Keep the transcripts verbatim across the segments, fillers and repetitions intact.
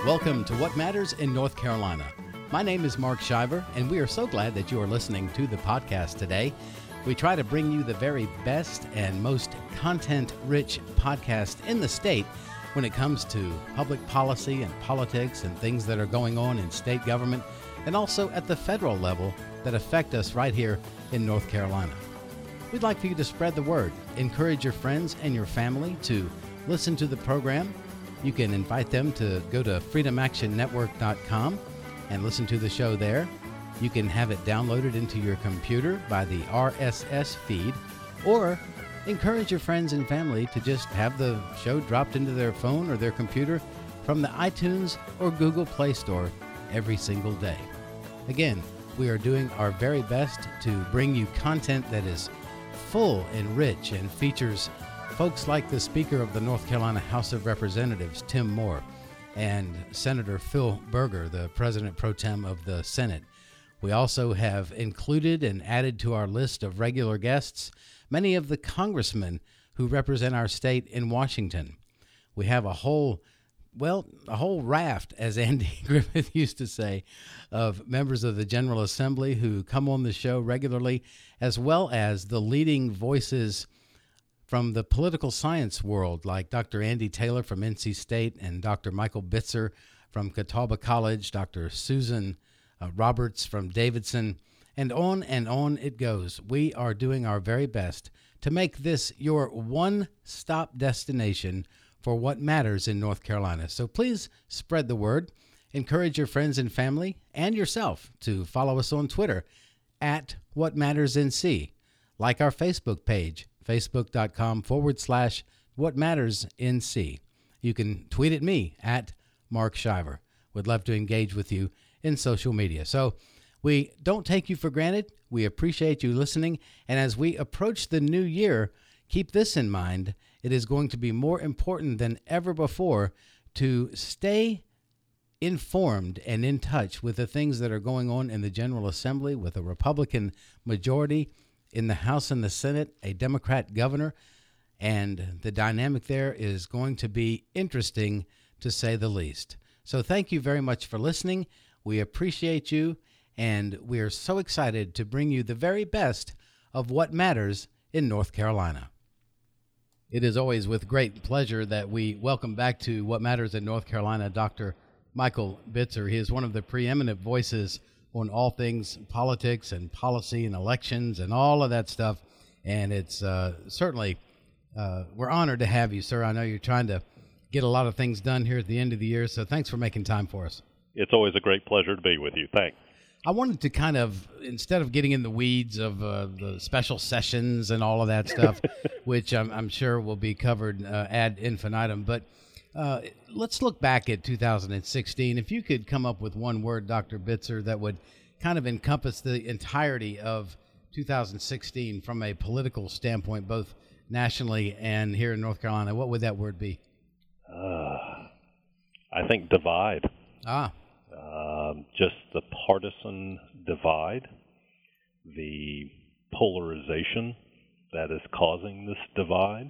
Welcome to What Matters in North Carolina. My name is Mark Shiver, and we are so glad that you are listening to the podcast today. We try to bring you the very best and most content-rich podcast in the state when it comes to public policy and politics and things that are going on in state government and also at the federal level that affect us right here in North Carolina. We'd like for you to spread the word, encourage your friends and your family to listen to the program. You can invite them to go to freedom action network dot com and listen to the show there. You can have it downloaded into your computer by the R S S feed, or encourage your friends and family to just have the show dropped into their phone or their computer from the iTunes or Google Play Store every single day. Again, we are doing our very best to bring you content that is full and rich and features folks like the Speaker of the North Carolina House of Representatives, Tim Moore, and Senator Phil Berger, the President Pro Tem of the Senate. We also have included and added to our list of regular guests many of the congressmen who represent our state in Washington. We have a whole, well, a whole raft, as Andy Griffith used to say, of members of the General Assembly who come on the show regularly, as well as the leading voices from the political science world, like Doctor Andy Taylor from N C State and Doctor Michael Bitzer from Catawba College, Doctor Susan uh, Roberts from Davidson, and on and on it goes. We are doing our very best to make this your one-stop destination for what matters in North Carolina. So please spread the word. Encourage your friends and family and yourself to follow us on Twitter at What Matters N C. Like our Facebook page, facebook.com forward slash What Matters N C. You can tweet at me at Mark Shiver. Would love to engage with you in social media. So we don't take you for granted. We appreciate you listening. And as we approach the new year, keep this in mind. It is going to be more important than ever before to stay informed and in touch with the things that are going on in the General Assembly with a Republican majority in the House and the Senate, a Democrat governor, and the dynamic there is going to be interesting, to say the least. So thank you very much for listening. We appreciate you, and we are so excited to bring you the very best of what matters in North Carolina. It is always with great pleasure that we welcome back to What Matters in North Carolina Doctor Michael Bitzer. He is one of the preeminent voices on all things politics and policy and elections and all of that stuff. And it's uh, certainly, uh, we're honored to have you, sir. I know you're trying to get a lot of things done here at the end of the year, so thanks for making time for us. It's always a great pleasure to be with you. Thanks. I wanted to kind of, instead of getting in the weeds of uh, the special sessions and all of that stuff, which I'm, I'm sure will be covered uh, ad infinitum, but Uh, let's look back at two thousand sixteen. If you could come up with one word, Doctor Bitzer, that would kind of encompass the entirety of two thousand sixteen from a political standpoint, both nationally and here in North Carolina, what would that word be? Uh, I think divide. Ah. Um, just the partisan divide, the polarization that is causing this divide.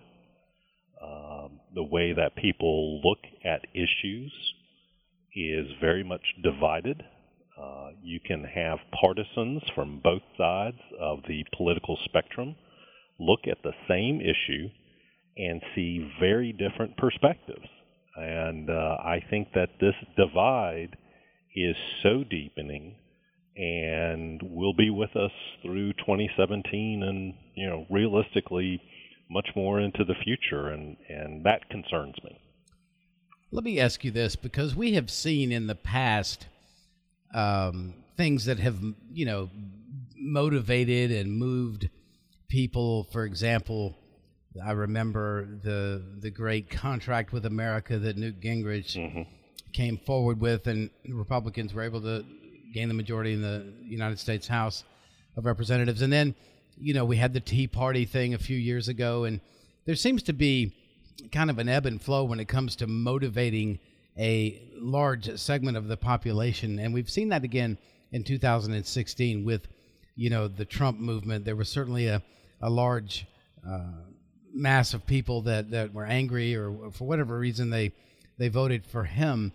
Um, the way that people look at issues is very much divided. Uh, you can have partisans from both sides of the political spectrum look at the same issue and see very different perspectives. And uh, I think that this divide is so deepening and will be with us through twenty seventeen and, you know, realistically much more into the future, and, and that concerns me. Let me ask you this, because we have seen in the past um, things that have, you know, motivated and moved people. For example, I remember the the great contract with America that Newt Gingrich mm-hmm. came forward with, and Republicans were able to gain the majority in the United States House of Representatives. And then, you know, we had the Tea Party thing a few years ago, and there seems to be kind of an ebb and flow when it comes to motivating a large segment of the population. And we've seen that again in two thousand sixteen with, you know, the Trump movement. There was certainly a, a large uh, mass of people that, that were angry, or for whatever reason they, they voted for him.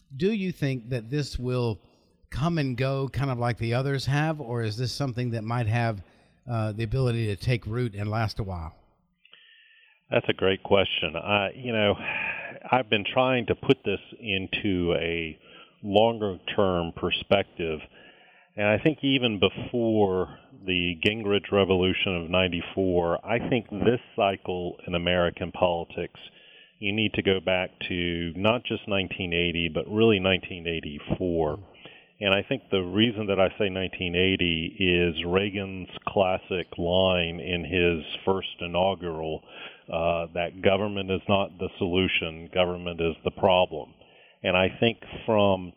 Do you think that this will come and go kind of like the others have, or is this something that might have uh, the ability to take root and last a while? That's a great question. I, you know, I've been trying to put this into a longer-term perspective, and I think even before the Gingrich Revolution of ninety-four, I think this cycle in American politics, you need to go back to not just nineteen eighty, but really nineteen eighty-four. And I think the reason that I say nineteen eighty is Reagan's classic line in his first inaugural, uh, that government is not the solution, government is the problem. And I think from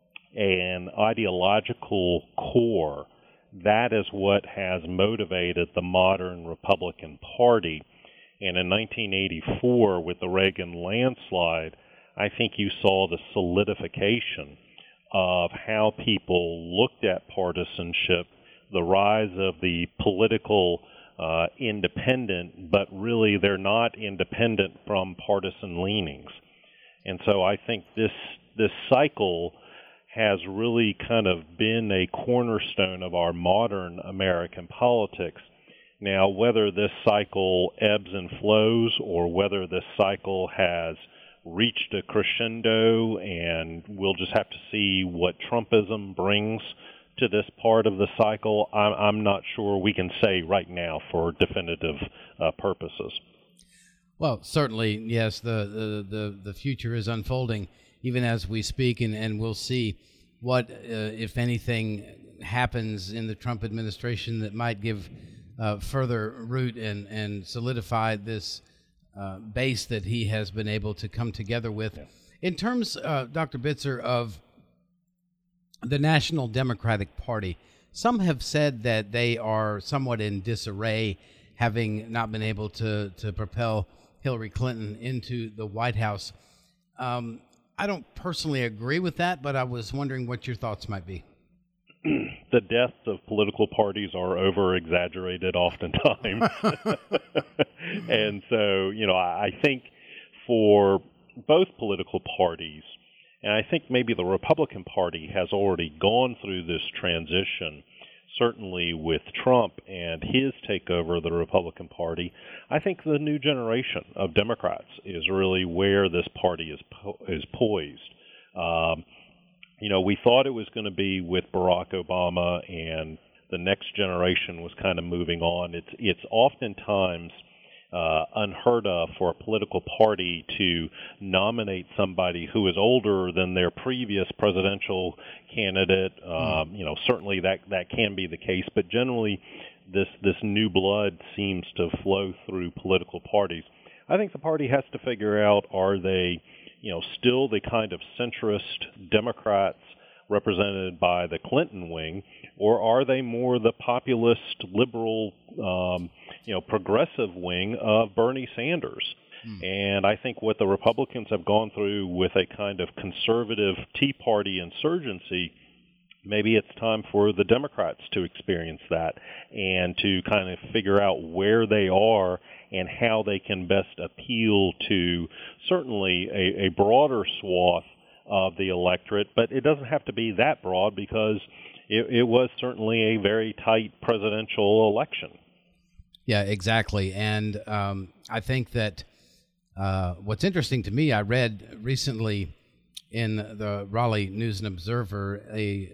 an ideological core, that is what has motivated the modern Republican Party. And in nineteen eighty-four, with the Reagan landslide, I think you saw the solidification of how people looked at partisanship, the rise of the political uh, independent, but really they're not independent from partisan leanings. And so I think this this cycle has really kind of been a cornerstone of our modern American politics. Now, whether this cycle ebbs and flows or whether this cycle has reached a crescendo and we'll just have to see what Trumpism brings to this part of the cycle, I'm, I'm not sure we can say right now for definitive uh, purposes. Well, certainly, yes, the, the, the, the future is unfolding even as we speak, and, and we'll see what, uh, if anything, happens in the Trump administration that might give uh, further root and, and solidify this uh, base that he has been able to come together with. Yeah. In terms, uh, Doctor Bitzer, of the National Democratic Party, some have said that they are somewhat in disarray, having not been able to, to propel Hillary Clinton into the White House. Um, I don't personally agree with that, but I was wondering what your thoughts might be. The deaths of political parties are over-exaggerated oftentimes. And so, you know, I think for both political parties, and I think maybe the Republican Party has already gone through this transition, certainly with Trump and his takeover of the Republican Party. I think the new generation of Democrats is really where this party is po- is poised. Um, you know, we thought it was going to be with Barack Obama, and the next generation was kind of moving on. It's it's oftentimes uh, unheard of for a political party to nominate somebody who is older than their previous presidential candidate. Um, you know, certainly that, that can be the case, but generally this this new blood seems to flow through political parties. I think the party has to figure out, are they, you know, still the kind of centrist Democrats represented by the Clinton wing, or are they more the populist, liberal, um, you know, progressive wing of Bernie Sanders? Hmm. And I think what the Republicans have gone through with a kind of conservative Tea Party insurgency, maybe it's time for the Democrats to experience that and to kind of figure out where they are and how they can best appeal to certainly a, a broader swath of the electorate. But it doesn't have to be that broad, because it, it was certainly a very tight presidential election. Yeah, exactly. And um, I think that uh, what's interesting to me, I read recently in the Raleigh News and Observer a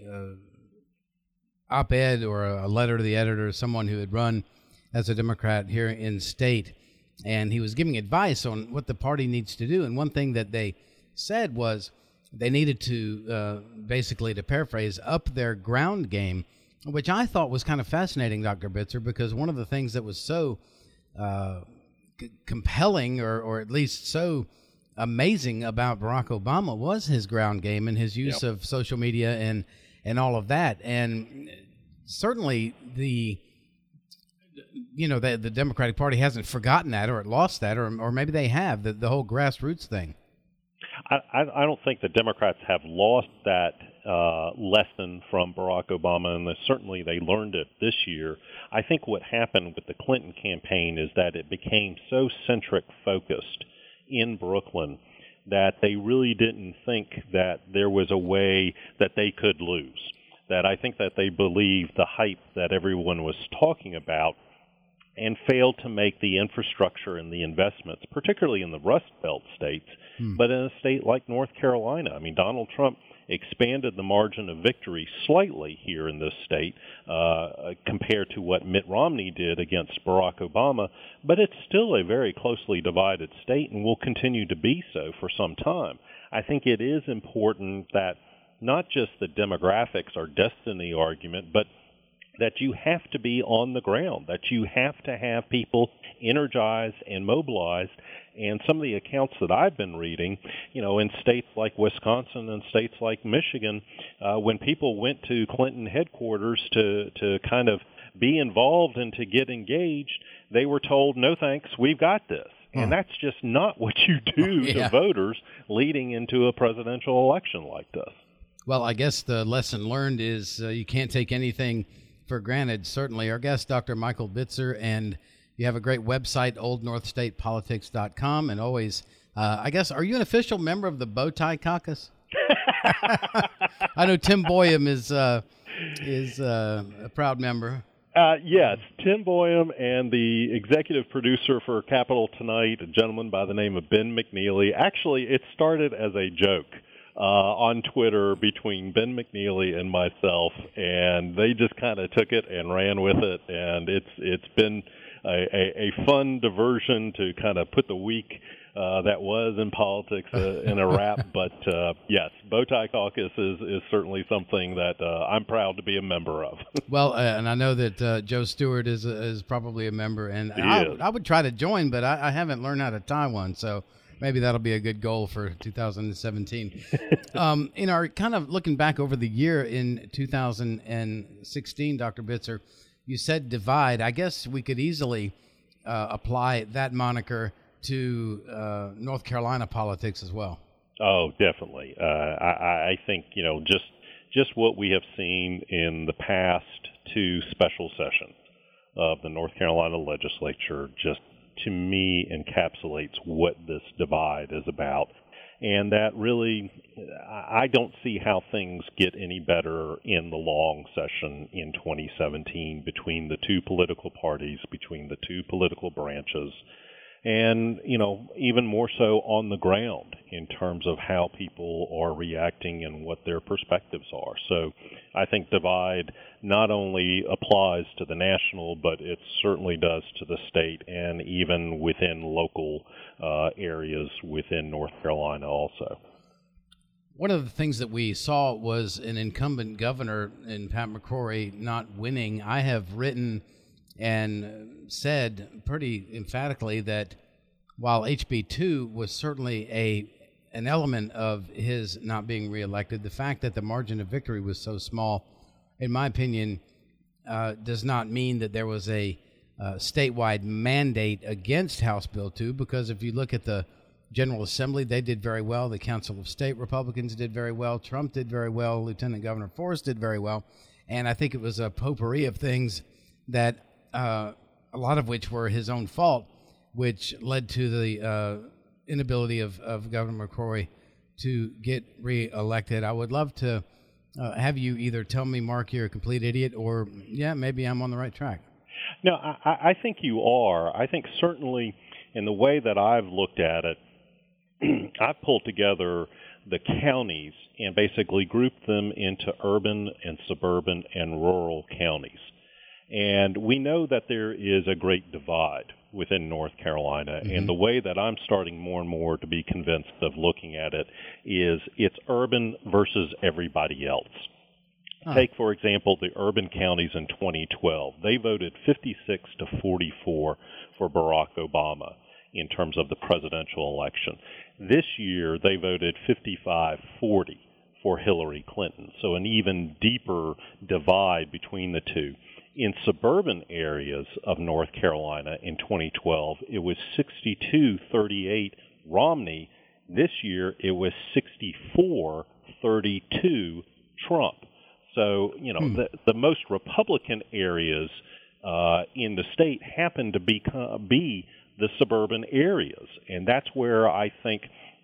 uh, op-ed or a letter to the editor, someone who had run as a Democrat here in state, and he was giving advice on what the party needs to do. And one thing that they said was they needed to, uh, basically, to paraphrase, up their ground game, which I thought was kind of fascinating, Doctor Bitzer, because one of the things that was so uh, c- compelling, or, or at least so amazing about Barack Obama, was his ground game and his use yep. of social media and, and all of that. And certainly the, you know, the, the Democratic Party hasn't forgotten that or lost that, or or maybe they have, the, the whole grassroots thing. I, I don't think the Democrats have lost that uh, lesson from Barack Obama, and certainly they learned it this year. I think what happened with the Clinton campaign is that it became so centric focused in Brooklyn that they really didn't think that there was a way that they could lose. That I think that they believed the hype that everyone was talking about and failed to make the infrastructure and the investments, particularly in the Rust Belt states, hmm. but in a state like North Carolina. I mean, Donald Trump expanded the margin of victory slightly here in this state uh, compared to what Mitt Romney did against Barack Obama, but it's still a very closely divided state and will continue to be so for some time. I think it is important that not just the demographics or destiny argument, but that you have to be on the ground, that you have to have people energized and mobilized. And some of the accounts that I've been reading, you know, in states like Wisconsin and states like Michigan, uh, when people went to Clinton headquarters to, to kind of be involved and to get engaged, they were told, no thanks, we've got this. Huh. And that's just not what you do yeah. to voters leading into a presidential election like this. Well, I guess the lesson learned is uh, you can't take anything for granted. Certainly. Our guest, Doctor Michael Bitzer, and you have a great website, old north state politics dot com, and always, uh, I guess, are you an official member of the Bowtie Caucus? I know Tim Boyum is uh, is uh, a proud member. Uh, yes, Tim Boyum and the executive producer for Capital Tonight, a gentleman by the name of Ben McNeely. Actually, it started as a joke Uh, on Twitter between Ben McNeely and myself, and they just kind of took it and ran with it, and it's it's been a, a, a fun diversion to kind of put the week uh, that was in politics uh, in a wrap. But uh, yes, Bowtie Caucus is, is certainly something that uh, I'm proud to be a member of. Well, uh, and I know that uh, Joe Stewart is a, is probably a member, and I, I would try to join, but I, I haven't learned how to tie one, so maybe that'll be a good goal for two thousand seventeen. um, in our kind of looking back over the year in two thousand sixteen, Doctor Bitzer, you said divide. I guess we could easily uh, apply that moniker to uh, North Carolina politics as well. Oh, definitely. Uh, I, I think, you know, just just what we have seen in the past two special sessions of the North Carolina legislature just to me encapsulates what this divide is about. And that really, I don't see how things get any better in the long session in twenty seventeen between the two political parties, between the two political branches, and, you know, even more so on the ground in terms of how people are reacting and what their perspectives are. So I think divide not only applies to the national, but it certainly does to the state and even within local uh, areas within North Carolina also. One of the things that we saw was an incumbent governor in Pat McCrory not winning. I have written and said pretty emphatically that while H B two was certainly a an element of his not being reelected, the fact that the margin of victory was so small, in my opinion, uh, does not mean that there was a uh, statewide mandate against House Bill two, because if you look at the General Assembly, they did very well. The Council of State Republicans did very well. Trump did very well. Lieutenant Governor Forrest did very well. And I think it was a potpourri of things that Uh, a lot of which were his own fault, which led to the uh, inability of, of Governor McCrory to get reelected. I would love to uh, have you either tell me, Mark, you're a complete idiot, or, yeah, maybe I'm on the right track. No, I, I think you are. I think certainly in the way that I've looked at it, I've pulled together the counties and basically grouped them into urban and suburban and rural counties. And we know that there is a great divide within North Carolina, mm-hmm. and the way that I'm starting more and more to be convinced of looking at it is it's urban versus everybody else. Huh. Take, for example, the urban counties in twenty twelve. They voted fifty-six to forty-four for Barack Obama in terms of the presidential election. This year, they voted fifty-five forty for Hillary Clinton, so an even deeper divide between the two. In suburban areas of North Carolina in twenty twelve, it was sixty-two thirty-eight Romney. This year, it was sixty-four thirty-two Trump. So, you know, hmm. the, the most Republican areas uh, in the state happen to be, be the suburban areas. And that's where I think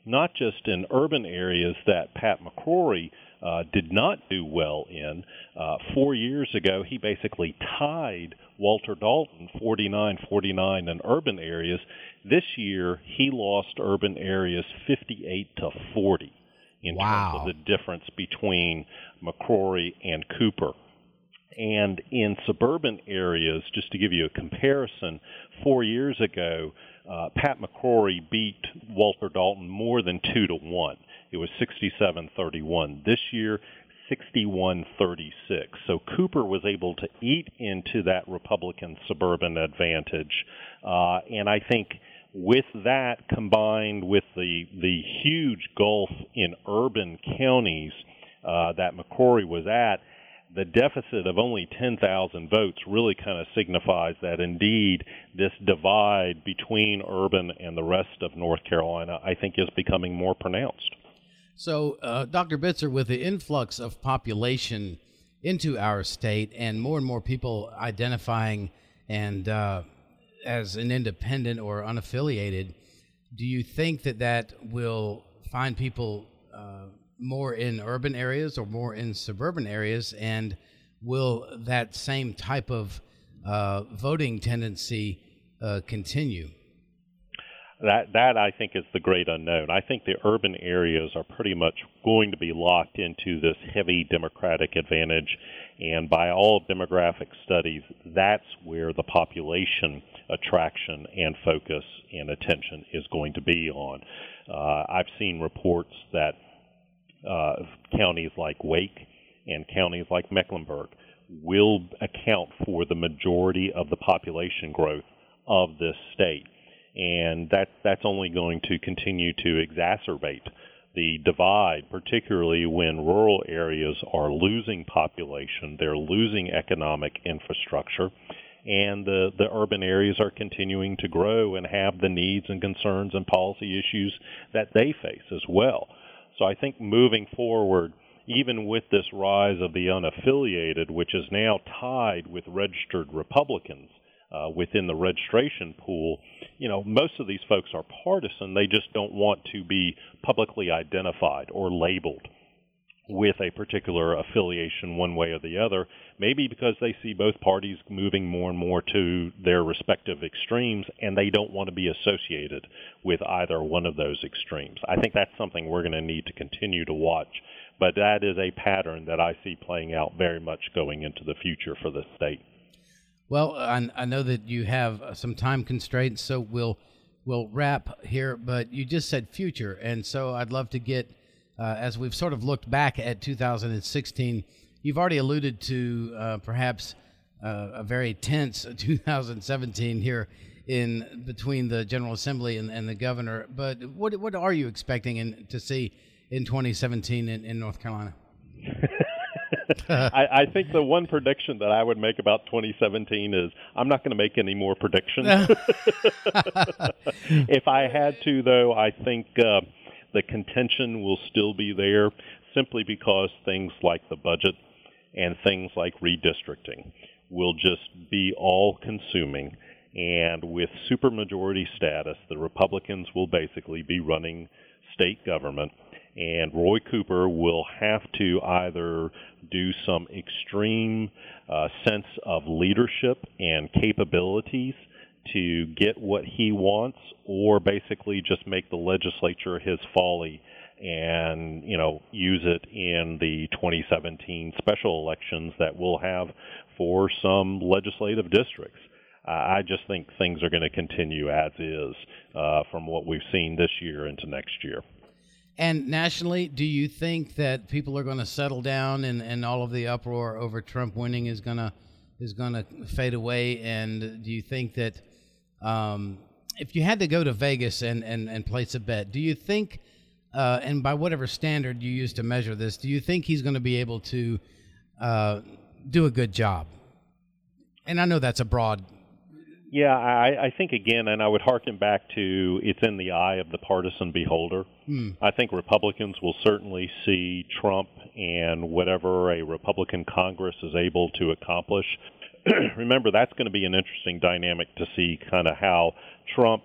not just in urban areas that Pat McCrory uh, did not do well in. Uh, four years ago, he basically tied Walter Dalton forty-nine forty-nine in urban areas. This year, he lost urban areas fifty-eight to forty in wow. terms of the difference between McCrory and Cooper. And in suburban areas, just to give you a comparison, four years ago, uh, Pat McCrory beat Walter Dalton more than two to one. It was sixty-seven thirty-one. This year, sixty-one thirty-six. So Cooper was able to eat into that Republican suburban advantage. Uh, and I think with that, combined with the, the huge gulf in urban counties uh, that McCrory was at, the deficit of only ten thousand votes really kind of signifies that indeed this divide between urban and the rest of North Carolina, I think, is becoming more pronounced. So, uh, Doctor Bitzer, with the influx of population into our state and more and more people identifying and uh, as an independent or unaffiliated, do you think that that will find people uh, more in urban areas or more in suburban areas, and will that same type of uh, voting tendency uh, continue? That, that I think, is the great unknown. I think the urban areas are pretty much going to be locked into this heavy Democratic advantage, and by all demographic studies, that's where the population attraction and focus and attention is going to be on. Uh, I've seen reports that uh, counties like Wake and counties like Mecklenburg will account for the majority of the population growth of this state. And that that's only going to continue to exacerbate the divide, particularly when rural areas are losing population, they're losing economic infrastructure, and the, the urban areas are continuing to grow and have the needs and concerns and policy issues that they face as well. So I think moving forward, even with this rise of the unaffiliated, which is now tied with registered Republicans, Uh, within the registration pool, you know, most of these folks are partisan. They just don't want to be publicly identified or labeled with a particular affiliation one way or the other, maybe because they see both parties moving more and more to their respective extremes, and they don't want to be associated with either one of those extremes. I think that's something we're going to need to continue to watch, but that is a pattern that I see playing out very much going into the future for the state. Well, I, I know that you have some time constraints, so we'll we'll wrap here. But you just said future, and so I'd love to get, uh, as we've sort of looked back at two thousand sixteen, you've already alluded to uh, perhaps uh, a very tense two thousand seventeen here in between the General Assembly and, and the governor. But what what are you expecting in, to see in twenty seventeen in, in North Carolina? I, I think the one prediction that I would make about twenty seventeen is I'm not going to make any more predictions. If I had to, though, I think uh, the contention will still be there simply because things like the budget and things like redistricting will just be all-consuming. And with supermajority status, the Republicans will basically be running state government, and Roy Cooper will have to either do some extreme uh, sense of leadership and capabilities to get what he wants, or basically just make the legislature his folly and, you know, use it in the twenty seventeen special elections that we'll have for some legislative districts. Uh, I just think things are going to continue as is uh, from what we've seen this year into next year. And nationally, do you think that people are going to settle down and, and all of the uproar over Trump winning is going to is going to fade away? And do you think that um, if you had to go to Vegas and, and, and place a bet, do you think, uh, and by whatever standard you use to measure this, do you think he's going to be able to uh, do a good job? And I know that's a broad. Yeah, I, I think, again, and I would hearken back to it's in the eye of the partisan beholder. Hmm. I think Republicans will certainly see Trump and whatever a Republican Congress is able to accomplish. Remember, that's going to be an interesting dynamic to see kind of how Trump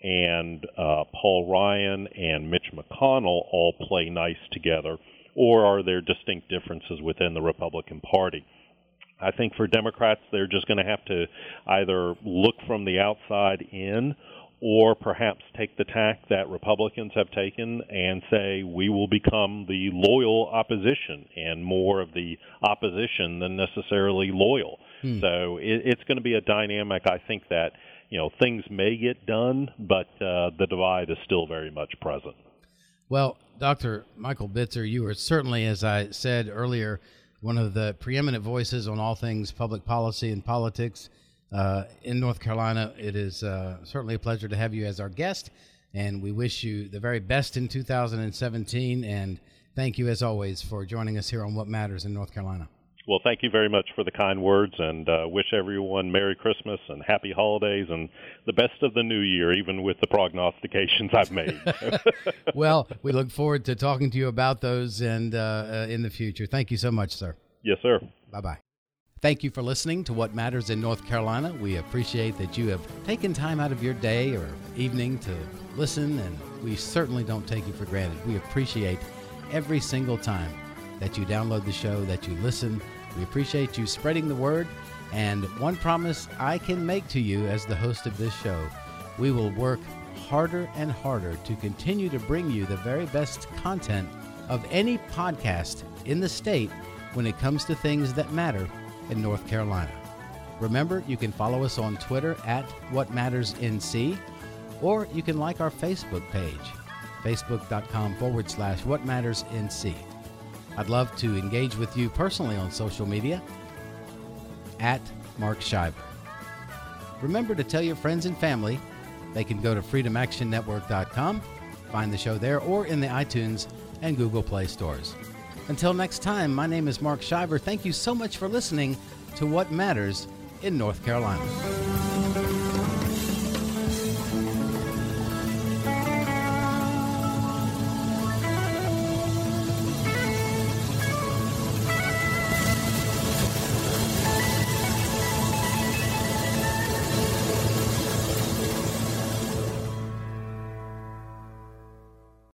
and uh, Paul Ryan and Mitch McConnell all play nice together, or are there distinct differences within the Republican Party? I think for Democrats, they're just going to have to either look from the outside in, or perhaps take the tack that Republicans have taken and say we will become the loyal opposition, and more of the opposition than necessarily loyal. Hmm. So it, it's going to be a dynamic. I think that, you know, things may get done, but uh, the divide is still very much present. Well, Doctor Michael Bitzer, you are certainly, as I said earlier, one of the preeminent voices on all things public policy and politics uh, in North Carolina. It is uh, certainly a pleasure to have you as our guest, and we wish you the very best in two thousand seventeen, and thank you, as always, for joining us here on What Matters in North Carolina. Well, thank you very much for the kind words, and uh, wish everyone Merry Christmas and Happy Holidays and the best of the new year, even with the prognostications I've made. Well, we look forward to talking to you about those and uh, uh, in the future. Thank you so much, sir. Yes, sir. Bye-bye. Thank you for listening to What Matters in North Carolina. We appreciate that you have taken time out of your day or evening to listen, and we certainly don't take you for granted. We appreciate every single time that you download the show, that you listen. We appreciate you spreading the word, and one promise I can make to you as the host of this show: we will work harder and harder to continue to bring you the very best content of any podcast in the state when it comes to things that matter in North Carolina. Remember, you can follow us on Twitter at WhatMattersNC, or you can like our Facebook page, facebook.com forward slash WhatMattersNC. I'd love to engage with you personally on social media, at Mark Shiver. Remember to tell your friends and family. They can go to freedom action network dot com, find the show there, or in the iTunes and Google Play stores. Until next time, my name is Mark Shiver. Thank you so much for listening to What Matters in North Carolina.